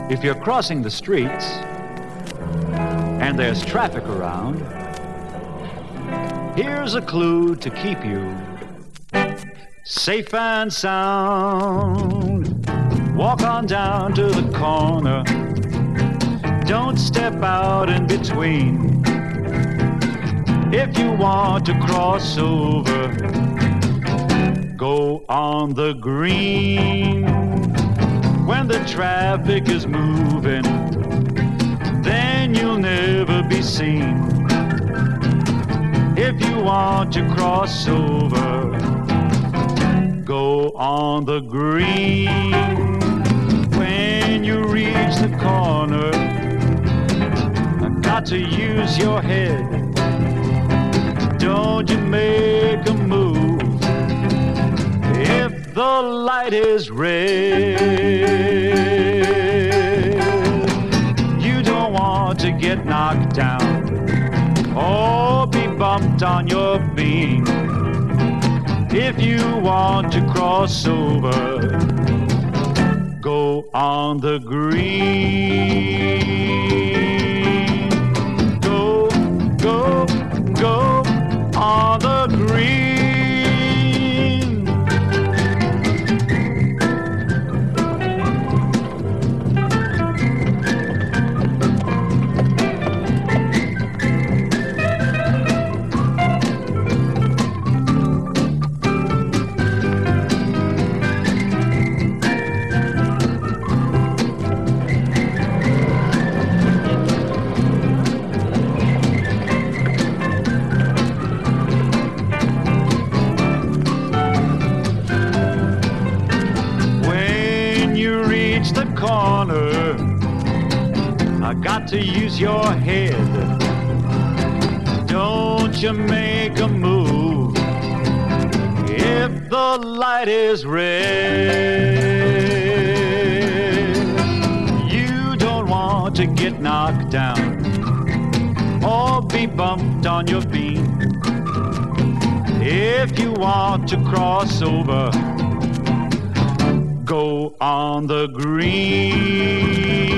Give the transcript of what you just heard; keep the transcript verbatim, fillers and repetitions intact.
If you're crossing the streets and there's traffic around, here's a clue to keep you safe and sound. Walk on down to the corner. Don't step out in between. If you want to cross over, go on the green. When the traffic is moving, then you'll never be seen. If you want to cross over, go on the green. When you reach the corner, got to use your head. Don't you make a move if the light is red. You don't want to get knocked down or be bumped on your beam. If you want to cross over, go on the green. Go, go, go on the green. The corner, I got to use your head. Don't you make a move if the light is red. You don't want to get knocked down or be bumped on your beam. If you want to cross over, go on the green.